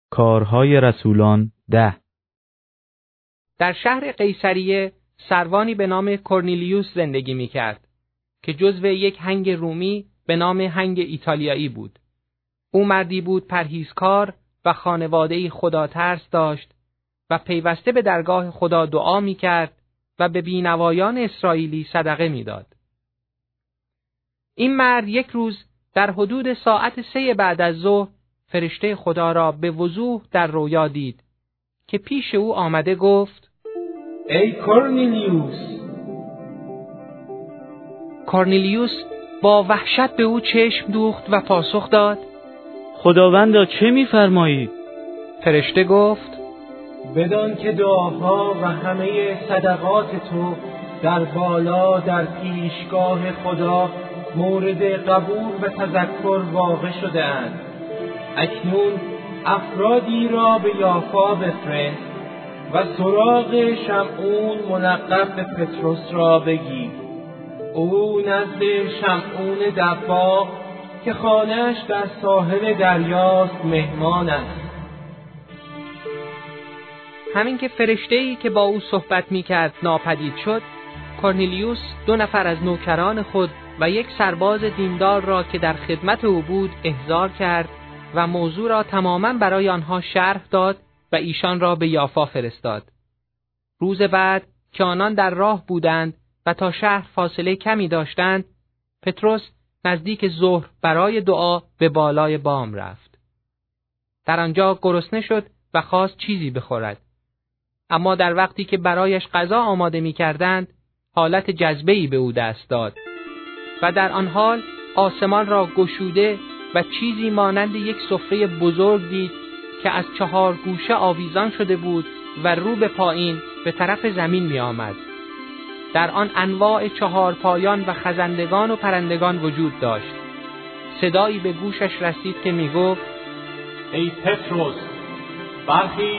کارهای رسولان 10. در شهر قیصریه سروانی به نام کرنیلیوس زندگی می‌کرد که جزو یک هنگ رومی به نام هنگ ایتالیایی بود. او مردی بود پرهیزکار و خانواده‌ای خداترس داشت و پیوسته به درگاه خدا دعا می‌کرد و به بینوایان اسرائیلی صدقه می‌داد. این مرد یک روز در حدود ساعت 3 بعد از ظهر فرشته خدا را به وضوح در رویا دید که پیش او آمده گفت: ای کرنیلیوس. کرنیلیوس با وحشت به او چشم دوخت و پاسخ داد: خداوندا چه می‌فرمایید؟ فرشته گفت: بدان که دعاها و همه صدقات تو در بالا در پیشگاه خدا مورد قبول و تذکر واقع شده اند. اکنون افرادی را به یافا بفرست و سراغ شمعون ملقب به پتروس را بگیر. او نزد شمعون دباغ که خانه‌اش در ساحل دریاست مهمان است. همین که فرشته‌ای که با او صحبت می‌کرد ناپدید شد، کرنیلیوس 2 نفر از نوکران خود و یک سرباز دیندار را که در خدمت او بود احضار کرد و موضوع را تماماً برای آنها شرح داد و ایشان را به یافا فرستاد. روز بعد که آنان در راه بودند و تا شهر فاصله کمی داشتند، پتروس نزدیک ظهر برای دعا به بالای بام رفت. در آنجا گرسنه شد و خواست چیزی بخورد. اما در وقتی که برایش غذا آماده می‌کردند، حالت جذبه‌ای به او دست داد و در آن حال آسمان را گشوده و چیزی مانند یک سفره بزرگ دید که از 4 گوشه آویزان شده بود و رو به پایین به طرف زمین می آمد. در آن انواع 4 پایان و خزندگان و پرندگان وجود داشت. صدایی به گوشش رسید که می گفت: ای پتروس، برخیز،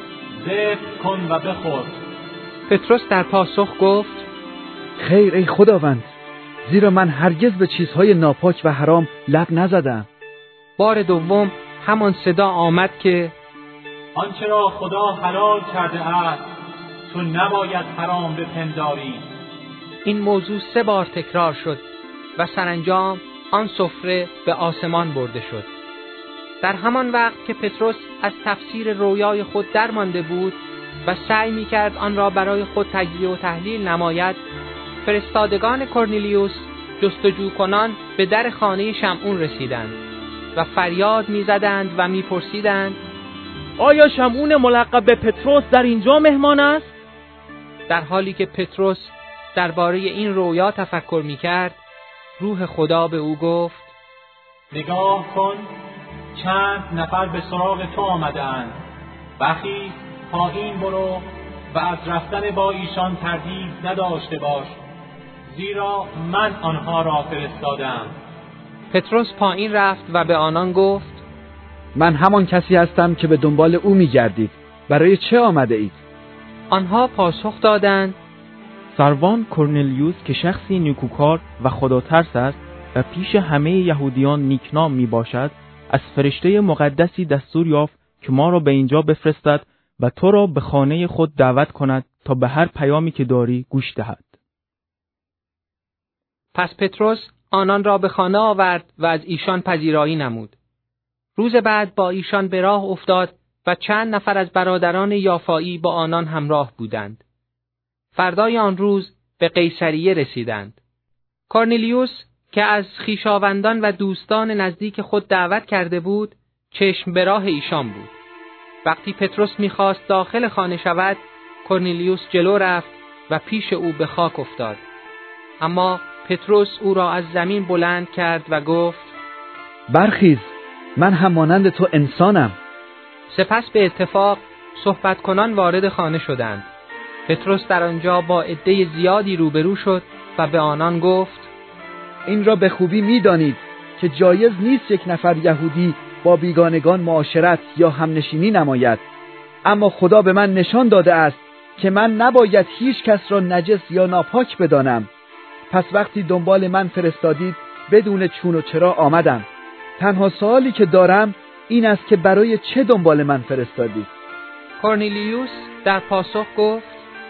ذبح کن و بخور. پتروس در پاسخ گفت: خیر ای خداوند، زیرا من هرگز به چیزهای ناپاک و حرام لب نزدم. بار دوم همان صدا آمد که آنچه را خدا حلال کرده است تو نباید حرام بپنداری. این موضوع 3 بار تکرار شد و سرانجام آن سفره به آسمان برده شد. در همان وقت که پتروس از تفسیر رویای خود درمانده بود و سعی می‌کرد آن را برای خود تجزیه و تحلیل نماید، فرستادگان کرنیلیوس جستجو کنان به در خانه شمعون رسیدند و فریاد می‌زدند و می‌پرسیدند: آیا شمعون ملقب به پتروس در اینجا مهمان است؟ در حالی که پتروس درباره این رویا تفکر می‌کرد، روح خدا به او گفت: نگاه کن، چند نفر به سراغ تو آمدند. برخیز، پایین برو و از رفتن با ایشان تردید نداشته باش، زیرا من آنها را فرستادم. پتروس پایین رفت و به آنان گفت: من همان کسی هستم که به دنبال او می‌گردید. برای چه آمده اید؟ آنها پاسخ دادند: سروان کرنلیوس که شخصی نیکوکار و خداترس است و پیش همه یهودیان نیکنام می باشد، از فرشته مقدسی دستور یافت که ما را به اینجا بفرستد و تو را به خانه خود دعوت کند تا به هر پیامی که داری گوش دهد. پس پتروس آنان را به خانه آورد و از ایشان پذیرایی نمود. روز بعد با ایشان به راه افتاد و چند نفر از برادران یافایی با آنان همراه بودند. فردای آن روز به قیصریه رسیدند. کرنیلیوس که از خویشاوندان و دوستان نزدیک خود دعوت کرده بود، چشم به راه ایشان بود. وقتی پتروس می‌خواست داخل خانه شود، کرنیلیوس جلو رفت و پیش او به خاک افتاد. اما پتروس او را از زمین بلند کرد و گفت: برخیز، من هم مانند تو انسانم. سپس به اتفاق صحبت کنان وارد خانه شدند. پتروس در آنجا با عده زیادی روبرو شد و به آنان گفت: این را به خوبی می‌دانید که جایز نیست یک نفر یهودی با بیگانگان معاشرت یا همنشینی نماید. اما خدا به من نشان داده است که من نباید هیچ کس را نجس یا ناپاک بدانم. پس وقتی دنبال من فرستادید بدون چون و چرا آمدم. تنها سوالی که دارم این است که برای چه دنبال من فرستادید؟ کرنلیوس در پاسخ گفت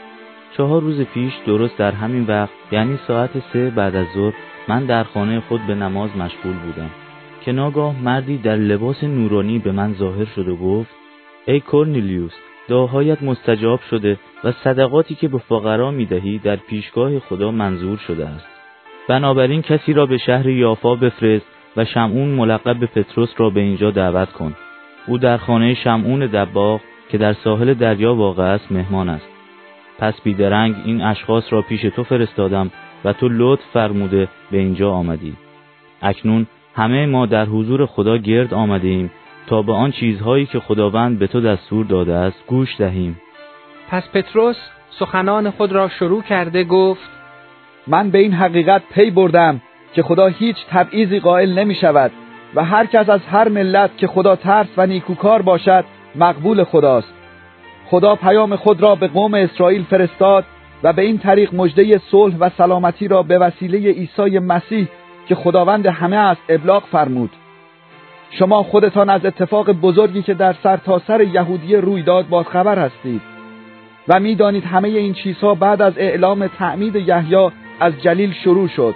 4 روز پیش درست در همین وقت، یعنی ساعت 3 بعد از ظهر، من در خانه خود به نماز مشغول بودم که ناگاه مردی در لباس نورانی به من ظاهر شد و گفت ای کرنلیوس، دعاهایت مستجاب شده و صدقاتی که به فقرا می‌دهی در پیشگاه خدا منظور شده است. بنابراین کسی را به شهر یافا بفرست و شمعون ملقب به پطرس را به اینجا دعوت کن. او در خانه شمعون دباغ که در ساحل دریا واقع است مهمان است. پس بیدرنگ این اشخاص را پیش تو فرستادم و تو لطف فرموده به اینجا آمدی. اکنون همه ما در حضور خدا گرد آمده ایم تا به آن چیزهایی که خداوند به تو دستور داده است گوش دهیم. پس پطرس سخنان خود را شروع کرده گفت من به این حقیقت پی بردم که خدا هیچ تبعیضی قائل نمی شود و هر کس از هر ملت که خدا ترس و نیکوکار باشد مقبول خداست. خدا پیام خود را به قوم اسرائیل فرستاد و به این طریق مژده صلح و سلامتی را به وسیله عیسی مسیح که خداوند همه است ابلاغ فرمود. شما خودتان از اتفاق بزرگی که در سرتاسر یهودیه روی داد باخبر هستید و می‌دانید همه این چیزها بعد از اعلام تعمید یحیی از جلیل شروع شد.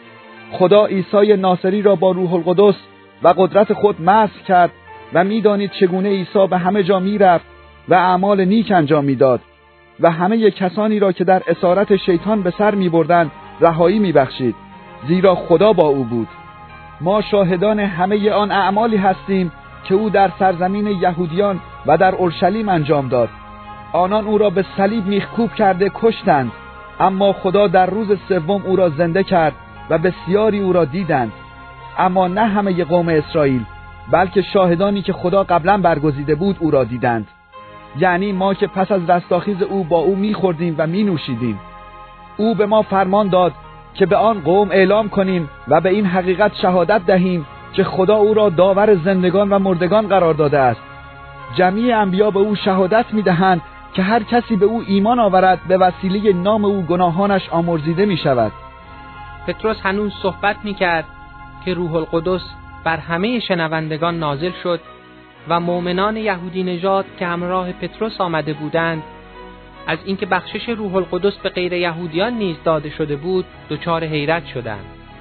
خدا عیسی ناصری را با روح القدس و قدرت خود مسح کرد و می‌دانید چگونه عیسی به همه جا می‌رفت و اعمال نیک انجام می‌داد و همه کسانی را که در اسارت شیطان به سر می‌بردند رهایی می‌بخشید، زیرا خدا با او بود. ما شاهدان همه آن اعمالی هستیم که او در سرزمین یهودیان و در اورشلیم انجام داد. آنان او را به صلیب میخکوب کرده کشتند، اما خدا در روز سوم او را زنده کرد و بسیاری او را دیدند. اما نه همه قوم اسرائیل، بلکه شاهدانی که خدا قبلا برگزیده بود او را دیدند. یعنی ما که پس از رستاخیز او با او میخوردیم و مینوشیدیم. او به ما فرمان داد که به آن قوم اعلام کنیم و به این حقیقت شهادت دهیم که خدا او را داور زندگان و مردگان قرار داده است. جمیع انبیا به او شهادت میدهند که هر کسی به او ایمان آورد به وسیله نام او گناهانش آمرزیده می شود. پطرس هنوز صحبت می کرد که روح القدس بر همه شنوندگان نازل شد و مؤمنان یهودی نژاد که همراه پطرس آمده بودند از اینکه بخشش روح القدس به غیر یهودیان نیز داده شده بود دچار حیرت شدند،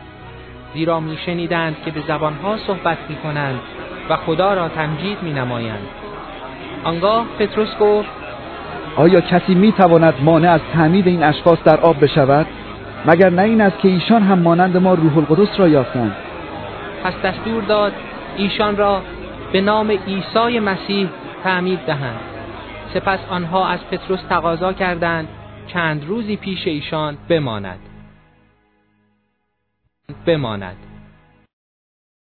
زیرا می شنیدند که به زبانها صحبت می کنند و خدا را تمجید می نمایند. آنگاه پطرس گفت آیا کسی می تواند مانع از تعمید این اشخاص در آب بشود؟ مگر نه این است که ایشان هم مانند ما روح القدس را یافتند؟ پس دستور داد ایشان را به نام عیسی مسیح تعمید دهند. سپس آنها از پطرس تقاضا کردند چند روزی پیش ایشان بماند.